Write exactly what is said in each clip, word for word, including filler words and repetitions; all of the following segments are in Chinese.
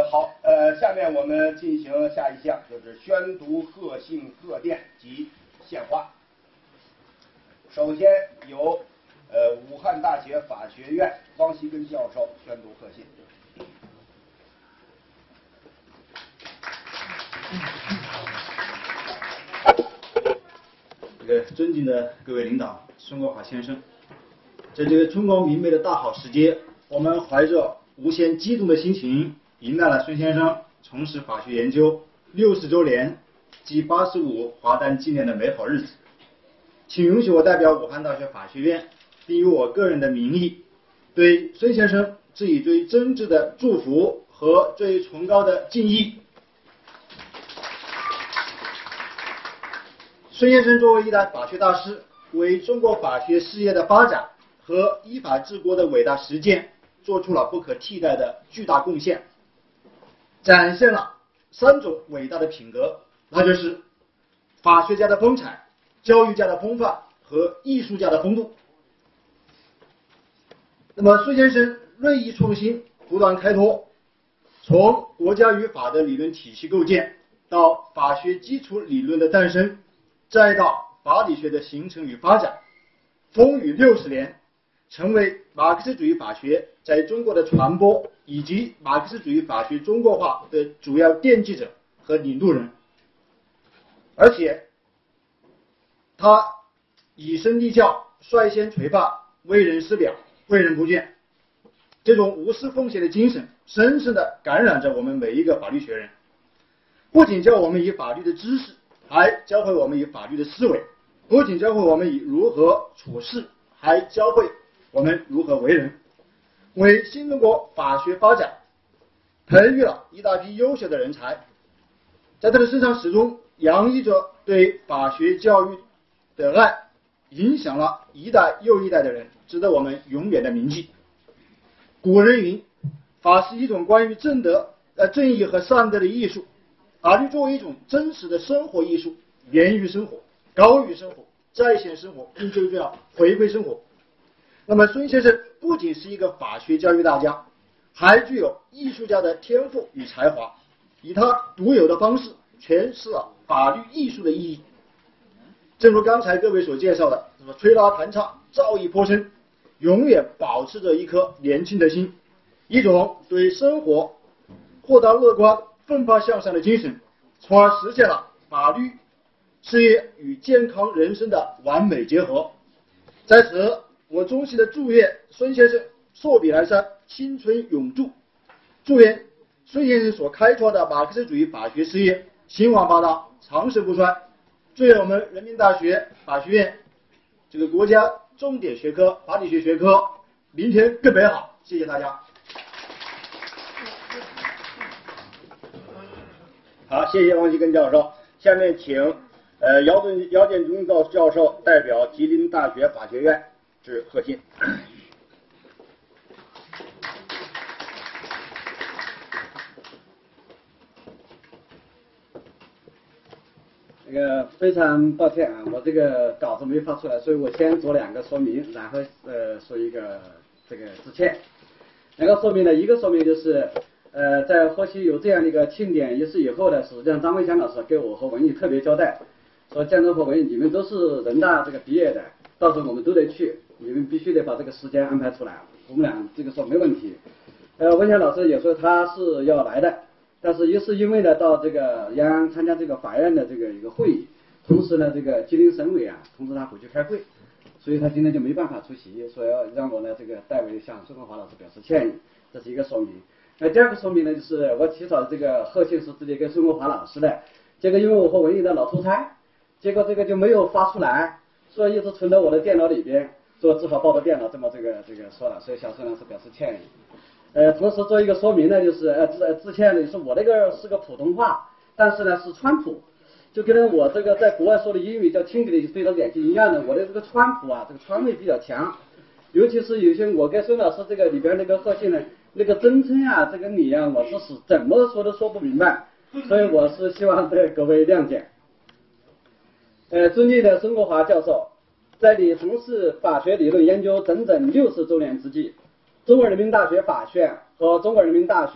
好，呃，下面我们进行下一项，就是宣读贺信贺电及献花。首先由呃武汉大学法学院汪锡根教授宣读贺信。 这个尊敬的各位领导，孙国华先生，在这个春光明媚的大好时节，我们怀着无限激动的心情，迎来了孙先生从事法学研究六十周年暨八十五华诞纪念的美好日子。请允许我代表武汉大学法学院，并以我个人的名义，对孙先生致以最真挚的祝福和最崇高的敬意。孙先生作为一代法学大师，为中国法学事业的发展和依法治国的伟大实践做出了不可替代的巨大贡献，展现了三种伟大的品格，那就是法学家的风采、教育家的风范和艺术家的风度。那么孙先生锐意创新，不断开拓，从国家与法的理论体系构建，到法学基础理论的诞生，再到法理学的形成与发展，风雨六十年，成为马克思主义法学在中国的传播以及马克思主义法学中国化的主要奠基者和领路人。而且他以身立教，率先垂范，为人师表，诲人不倦。这种无私奉献的精神深深地感染着我们每一个法律学人，不仅教我们以法律的知识，还教会我们以法律的思维，不仅教会我们以如何处事，还教会我们如何为人，为新中国法学发展培育了一大批优秀的人才。在他的身上始终洋溢着对法学教育的爱，影响了一代又一代的人，值得我们永远的铭记。古人云，法是一种关于正德、呃正义和善德的艺术。法律作为一种真实的生活艺术，源于生活，高于生活，再现生活，并最重要回归生活。那么孙先生不仅是一个法学教育大家，还具有艺术家的天赋与才华，以他独有的方式诠释了法律艺术的意义。正如刚才各位所介绍的，吹拉弹唱，造诣颇深，永远保持着一颗年轻的心，一种对生活豁达乐观、奋发向上的精神，从而实现了法律事业与健康人生的完美结合。在此，我衷心的祝愿孙先生寿比南山，青春永驻，祝愿孙先生所开创的马克思主义法学事业兴旺发达，长盛不衰。祝愿我们人民大学法学院这个国家重点学科法理学学科明天更美好。谢谢大家。 好，谢谢汪锡根教授。下面请呃姚盾姚建中教教授代表吉林大学法学院致贺信。 这个非常抱歉啊，我这个稿子没发出来，所以我先做两个说明，然后呃说一个这个致歉。两个说明呢，一个说明就是呃在后期有这样的一个庆典仪式以后呢，实际上张卫强老师给我和文艺特别交代，说江州和文艺你们都是人大这个毕业的，到时候我们都得去，你们必须得把这个时间安排出来。我们俩这个说没问题。呃，文强老师也说他是要来的。但是也是因为呢，到这个延安参加这个法院的这个一个会议，同时呢，这个吉林省委啊通知他回去开会，所以他今天就没办法出席，所以要让我呢这个代为向孙国华老师表示歉意，这是一个说明。那第二个说明呢，就是我起草的这个贺信是直接给孙国华老师的，结果因为我和文艺的老出差，结果这个就没有发出来，所以一直存在我的电脑里边，所以只好抱着电脑这么这个这个说了，所以向孙老师表示歉意。呃，同时做一个说明呢，就是呃致致歉呢，就是我那个是个普通话，但是呢是川普，就跟我这个在国外说的英语叫听起来就非常点睛一样的，我的这个川普啊，这个川味比较强，尤其是有些我跟孙老师这个里边那个贺信呢，那个真称啊，这个你啊，我是是怎么说都说不明白，所以我是希望对各位谅解。呃，尊敬的孙国华教授，在你从事法学理论研究整整六十周年之际，中国人民大学法学院和中国人民大学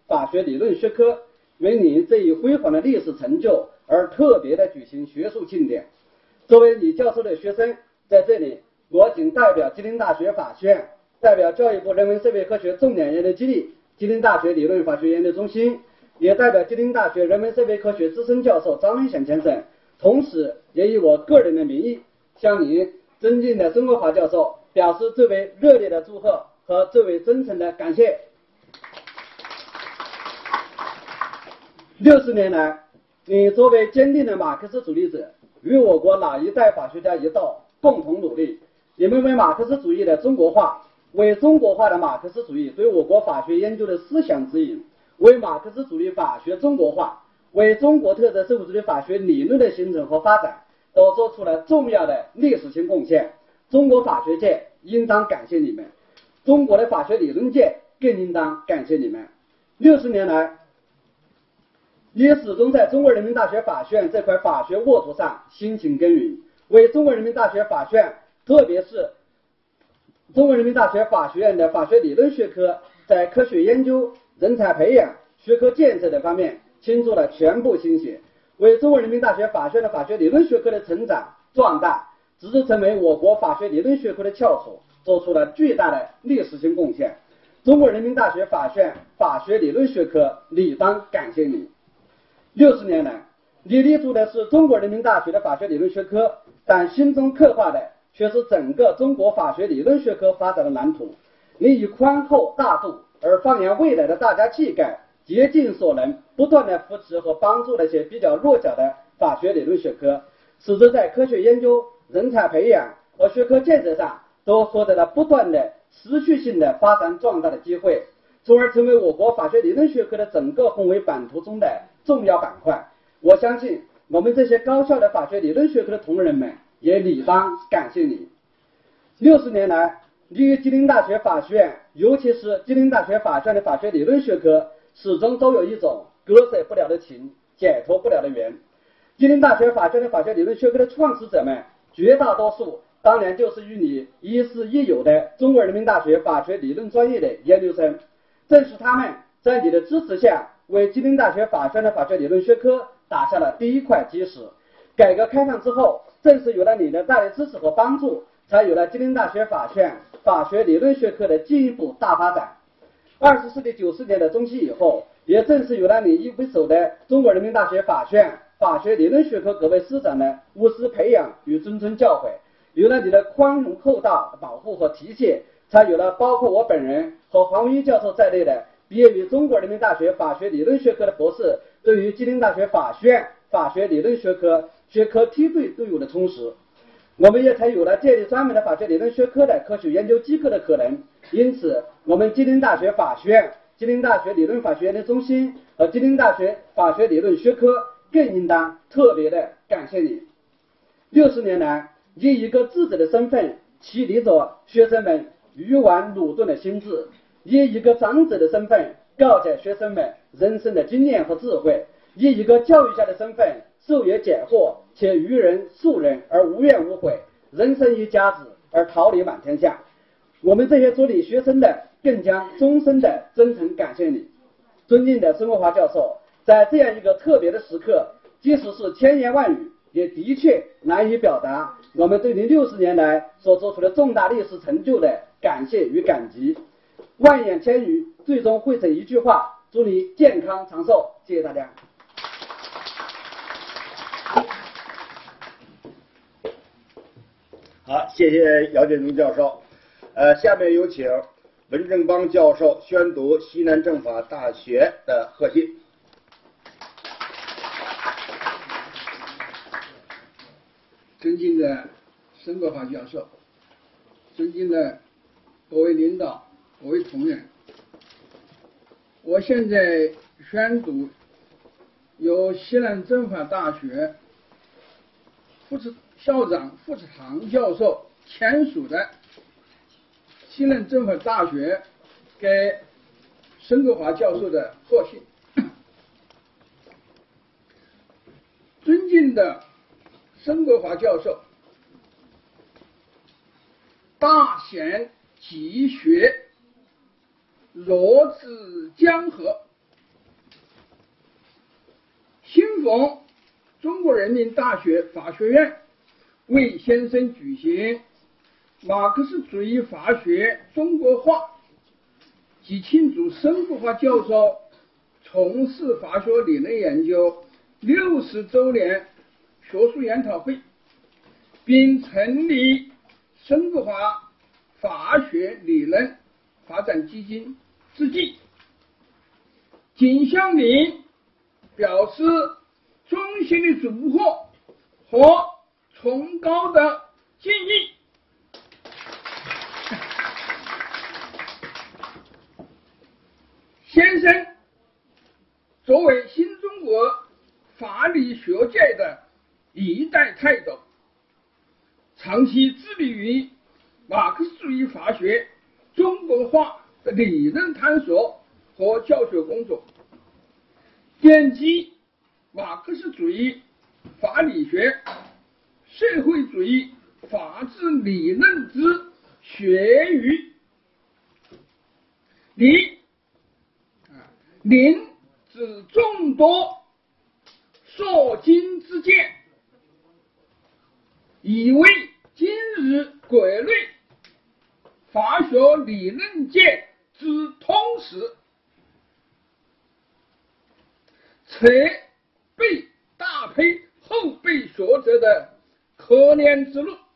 法学理论学科为你这一辉煌的历史成就而特别的举行学术庆典。作为李教授的学生，在这里我仅代表吉林大学法学院，代表教育部人文社会科学重点研究基地、吉林大学理论法学研究中心，也代表吉林大学人文社会科学资深教授张文显先生，同时也以我个人的名义向你尊敬的孙国华教授表示最为热烈的祝贺和最为真诚的感谢。六十年来，你作为坚定的马克思主义者，与我国老一代法学家一道共同努力。你们为马克思主义的中国化，为中国化的马克思主义对我国法学研究的思想指引，为马克思主义法学中国化，为中国特色社会主义法学理论的形成和发展，都做出了重要的历史性贡献。中国法学界应当感谢你们，中国的法学理论界更应当感谢你们。六十年来，你始终在中国人民大学法学院这块法学沃土上辛勤耕耘，为中国人民大学法学院，特别是中国人民大学法学院的法学理论学科在科学研究、人才培养、学科建设等方面倾注了全部心血，为中国人民大学法学院的法学理论学科的成长壮大，直至成为我国法学理论学科的翘楚，做出了巨大的历史性贡献。中国人民大学法学院法学理论学科理当感谢你。六十年来，你立足的是中国人民大学的法学理论学科，但心中刻画的却是整个中国法学理论学科发展的蓝图。你以宽厚大度而放眼未来的大家气概，竭尽所能，不断的扶持和帮助那些比较落脚的法学理论学科，使之在科学研究、人才培养和学科建设上都获得了不断的持续性的发展壮大的机会，从而成为我国法学理论学科的整个宏伟版图中的重要板块。我相信我们这些高校的法学理论学科的同仁们也理当感谢你。六十年来，你与吉林大学法学院，尤其是吉林大学法学院的法学理论学科，始终都有一种割舍不了的情，解脱不了的缘。吉林大学法学院的法学理论学科的创始者们，绝大多数当年就是与你亦师亦友的中国人民大学法学理论专业的研究生，正是他们在你的支持下，为吉林大学法学院的法学理论学科打下了第一块基石。改革开放之后，正是有了你的大力支持和帮助，才有了吉林大学法学院法学理论学科的进一步大发展。二十世纪九十年代中期以后，也正是有了你一为首的中国人民大学法学院法学理论学科各位师长的无私培养与谆谆教诲，有了你的宽容厚道的保护和提携，才有了包括我本人和黄文一教授在内的毕业于中国人民大学法学理论学科的博士对于吉林大学法学院法学理论学科学科梯队队伍的充实。我们也才有了建立专门的法学理论学科的科学研究机构的可能。因此，我们吉林大学法学院、吉林大学理论法学研究中心和吉林大学法学理论学科更应当特别的感谢你。六十年来，以一个智者的身份，启迪着学生们愚顽鲁钝的心智，以一个长者的身份，告诫学生们人生的经验和智慧，以一个教育家的身份，授业解惑，且愚人庶人而无怨无悔，人生一家子而桃李满天下。我们这些做你学生的，更将终身的真诚感谢你。尊敬的孙国华教授，在这样一个特别的时刻，即使是千言万语，也的确难以表达我们对您六十年来所做出的重大历史成就的感谢与感激。万言千语，最终汇成一句话：祝你健康长寿。谢谢大家。 好，谢谢姚建中教授。呃，下面有请文正邦教授宣读西南政法大学的贺信。 尊敬的孙国华教授，尊敬的各位领导、各位同仁，我现在宣读由西南政法大学副校长傅志堂教授签署的西南政法大学给孙国华教授的贺信。尊敬的孙国华教授，大贤积学，弱智江河， 逢中国人民大学法学院为先生举行马克思主义法学中国化及庆祝申国华教授从事法学理论研究六十周年学术研讨会，并成立申国华法学理论发展基金之际，仅向您表示衷心的祝贺和崇高的敬意。先生作为新中国法理学界的一代泰斗，长期致力于马克思主义法学中国化的理论探索和教学工作，奠基马克思主义法理学、社会主义法治理论之学语。您您之众多硕经之见，已为今日国内法学理论界之通史，且被大批后辈学者的可怜之路。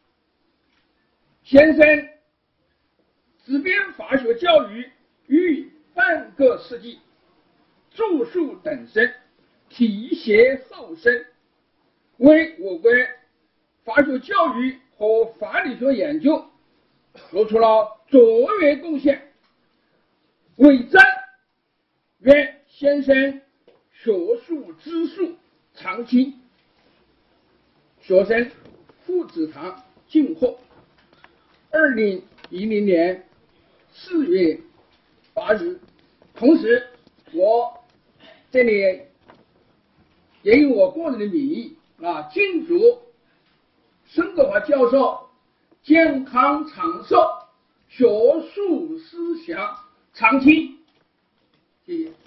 先生执编法学教育逾半个世纪，著述等身，题写后生，为我国法学教育和法理学研究做出了卓越贡献，伟赞。愿先生学术之树长青。学生傅子堂敬贺。二零一零年四月八日。同时，我这里也以我个人的名义啊，敬祝申国华教授健康长寿，学术思想长青。谢谢。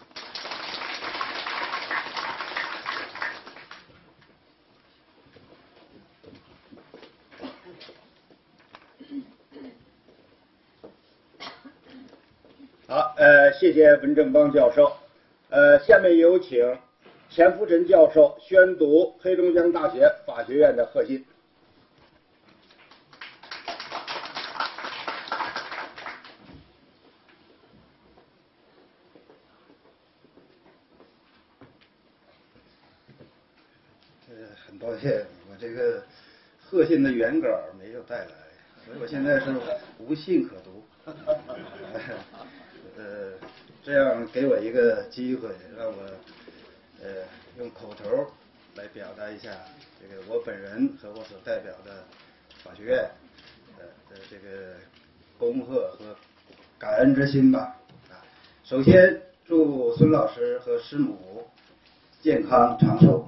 好，呃，谢谢文正邦教授。呃，下面有请钱福臣教授宣读黑龙江大学法学院的贺信。 呃，很抱歉，我这个贺信的原稿没有带来，所以我现在是无信可读。呃，这样给我一个机会，让我呃用口头来表达一下这个我本人和我所代表的法学院呃的这个恭贺和感恩之心吧。啊，首先祝孙老师和师母健康长寿。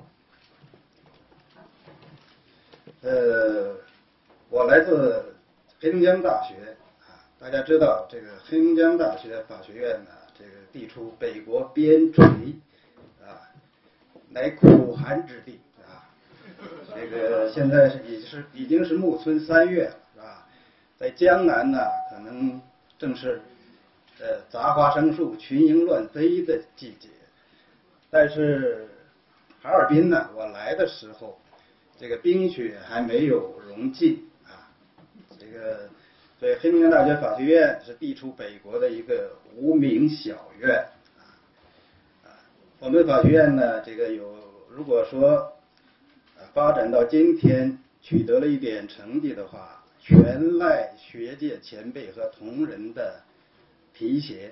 呃，我来自黑龙江大学。大家知道，这个黑龙江大学法学院呢，这个地处北国边陲啊，乃苦寒之地啊。这个现在是已是已经是暮春三月了，是吧？在江南呢，可能正是呃杂花生树、群莺乱飞的季节。但是哈尔滨呢，我来的时候，这个冰雪还没有融尽啊，这个。所以黑龙江大学法学院是地处北国的一个无名小院啊。我们法学院呢，这个有如果说发展到今天取得了一点成绩的话，全赖学界前辈和同仁的提携。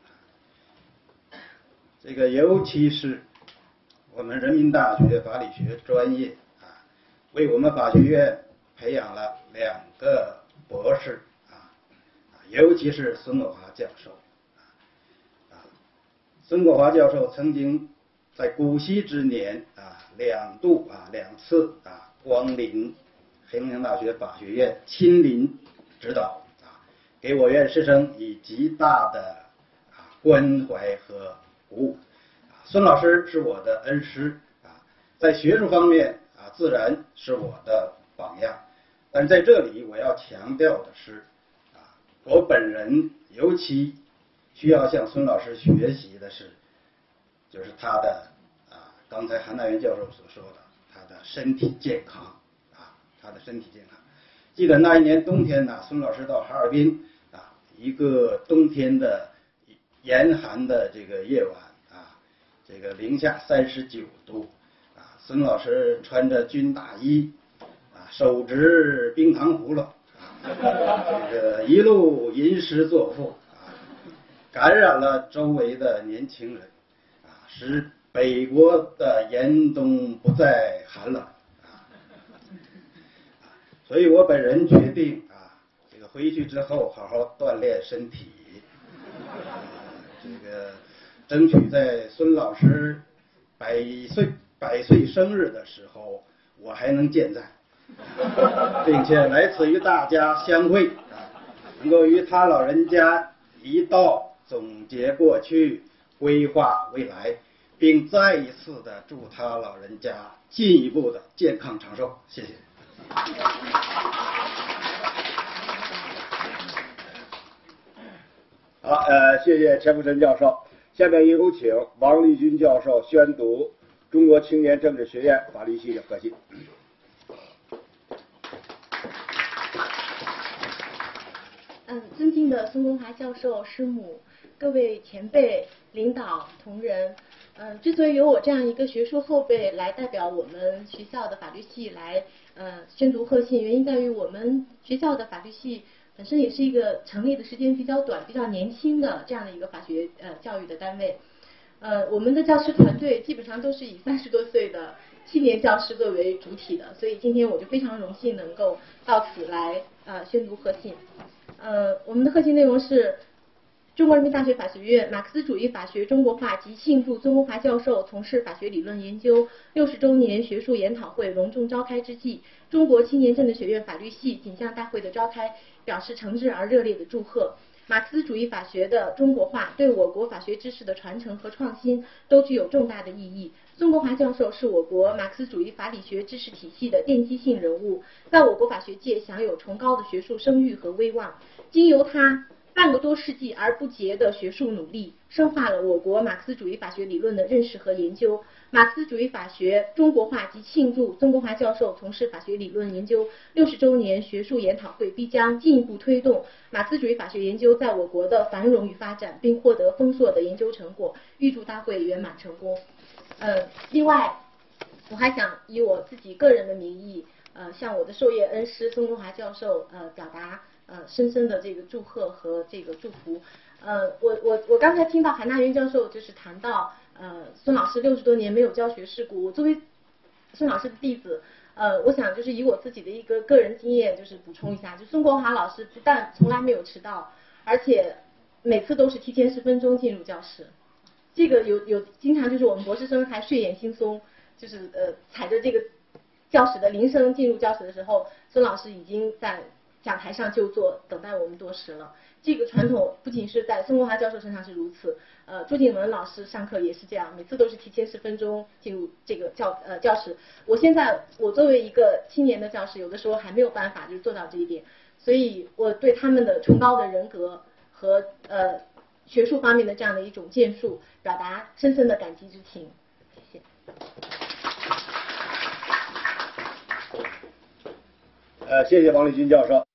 这个尤其是我们人民大学法理学专业啊，为我们法学院培养了两个博士。尤其是孙国华教授，啊，孙国华教授曾经在古稀之年啊，两度啊两次啊光临黑龙江大学法学院，亲临指导啊，给我院师生以极大的啊关怀和鼓舞啊。 孙老师是我的恩师啊，在学术方面啊，自然是我的榜样。但在这里我要强调的是，啊，我本人尤其需要向孙老师学习的是，就是他的啊，刚才韩大元教授所说的，他的身体健康啊，他的身体健康。记得那一年冬天呢，孙老师到哈尔滨啊，一个冬天的严寒的这个夜晚啊，这个零下三十九度啊，孙老师穿着军大衣啊，手执冰糖葫芦啊，这个一路吟诗作赋啊，感染了周围的年轻人啊，使北国的严冬不再寒冷。所以我本人决定啊，这个回去之后好好锻炼身体，呃、这个争取在孙老师百岁百岁生日的时候，我还能健在，并且来此与大家相会啊，能够与他老人家一道总结过去，规划未来，并再一次的祝他老人家进一步的健康长寿。谢谢。 好，呃，谢谢钱福臣教授。下面有请王立军教授宣读中国青年政治学院法律系的核心。 嗯，尊敬的孙功华教授、师母、各位前辈、领导、同仁，嗯，之所以有我这样一个学术后辈来代表我们学校的法律系来呃宣读贺信，原因在于我们学校的法律系本身也是一个成立的时间比较短、比较年轻的这样的一个法学呃教育的单位。呃，我们的教师团队基本上都是以三十多岁的青年教师作为主体的，所以今天我就非常荣幸能够到此来呃宣读贺信。呃，我们的贺信内容是：中国人民大学法学院马克思主义法学中国化及庆祝孙功华教授从事法学理论研究六十周年学术研讨会隆重召开之际，中国青年政治学院法律系锦项大会的召开，表示诚挚而热烈的祝贺。马克思主义法学的中国化对我国法学知识的传承和创新都具有重大的意义。孙功华教授是我国马克思主义法理学知识体系的奠基性人物，在我国法学界享有崇高的学术声誉和威望。经由他半个多世纪而不竭的学术努力，深化了我国马克思主义法学理论的认识和研究。马克思主义法学中国化及庆祝孙功华教授从事法学理论研究六十周年学术研讨会必将进一步推动马克思主义法学研究在我国的繁荣与发展，并获得丰硕的研究成果。预祝大会圆满成功。呃，另外，我还想以我自己个人的名义，呃，向我的授业恩师孙功华教授，呃，表达呃深深的这个祝贺和这个祝福。呃，我我我刚才听到韩大元教授就是谈到，呃，孙老师六十多年没有教学事故。我作为孙老师的弟子，呃，我想就是以我自己的一个个人经验，就是补充一下，就孙国华老师不但从来没有迟到，而且每次都是提前十分钟进入教室。这个有有经常就是我们博士生还睡眼惺忪，就是呃踩着这个教室的铃声进入教室的时候，孙老师已经在讲台上就坐，等待我们多时了。这个传统不仅是在孙国华教授身上是如此，呃，朱景文老师上课也是这样，每次都是提前十分钟进入这个教呃教室。我现在我作为一个青年的教师，有的时候还没有办法就是做到这一点，所以我对他们的崇高的人格和呃学术方面的这样的一种建树，表达深深的感激之情。谢谢。 呃，谢谢王立军教授。